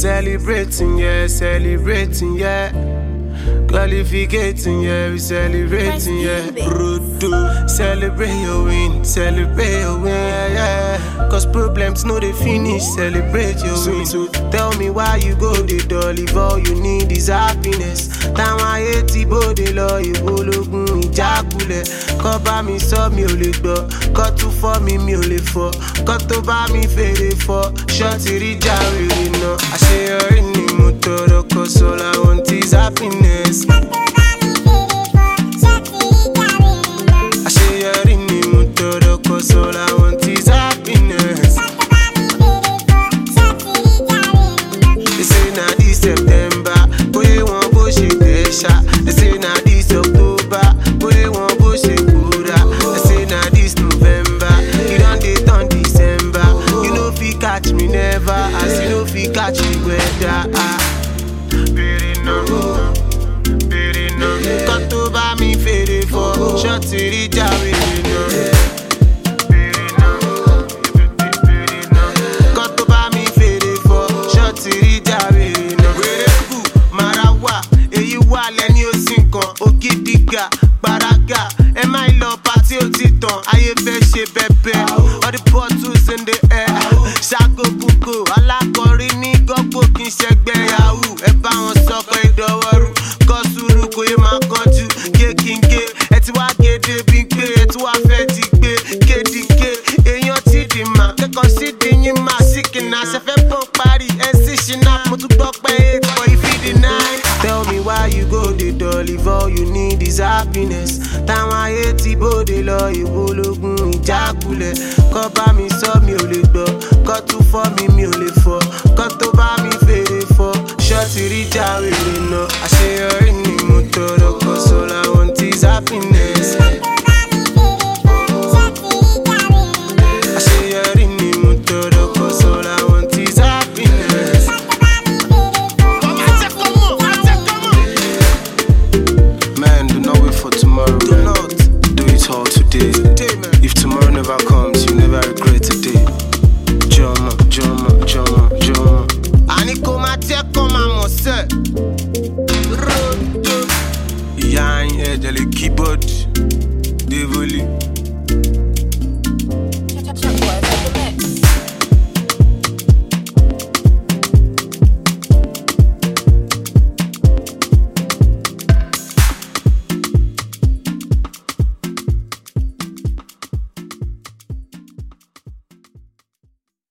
celebrating, yeah, celebrating, yeah. Qualificating, yeah, we celebrating, yeah. Brutal. Celebrate your win, yeah. Cause problems no they finish, celebrate your win. So tell me why you go the dull if all you need is happiness. Time I hate the body law, you go logun ìjákulẹ̀. Kọ́ bá mi sọ mi ò lè gbọ́, kọ́ tún fọ́ mi ò lè fọ́, kọ́ tó bá mi fèrè fọ́, ṣọ́ọ̀tì rí jáwèrè náà. Àṣeyọrí ni mo tọrọ, cause all I want is happiness. Àṣeyọrí ni mo tọrọ, cause all I want is happiness. They say na this September, bóyá wọn bó ṣe tẹ̀ ṣá. They say na this October, bóyá wọn bó ṣe kúra. They say na this November, you don dey turn December. You no fit catch me never, as you no fit catch the weather. Bèrè náà, kọ́ tó bá mi fèrè fọ́, ṣọ́ọ̀tì rí jáwèrè náà. Kọ́ tó bá mi fèrè fọ́, ṣọ́ọ̀tì rí jáwèrè náà. Wèrè kù, màrá wà, èyí wà lẹ́ni ó sì kan. Ògidìgà, gbàràgà, ẹ má lọ pàtí ó ti tàn. Ayé fẹ́ ṣe bẹ́bẹ́, all the bottles in the air. Ṣàgó bùkù, alákọ̀ọ́rí ní gọ́gbó kì í ṣẹgbẹ́ yahoo. Ẹ bá wọn sọ pé ìdọ̀wọ́rù, kọ́ sùúrù kò yé máa kánjú. Kékìnké, ẹ ti wá gédé bí gbé, ẹ ti wá fẹ́ ti gbé. Kédìké, èèyàn ti dì mà, kẹ́kọ̀ọ́ sí di yín máa sí kìnnà. Ṣẹ̀fẹ̀ pọ́n parí, ẹ sì ṣìnà. Mo tún gbọ́ pé ètò ìfìdí náà. Tell me why you go the dull if all you need is happiness. Táwọn ayé ti bóde lọ, ìwọ ológun ìjákulẹ̀. Kọ́ bá mi sọ mi ò lè gbọ́, kọ́ tún fọ́ mi ò lè fọ́.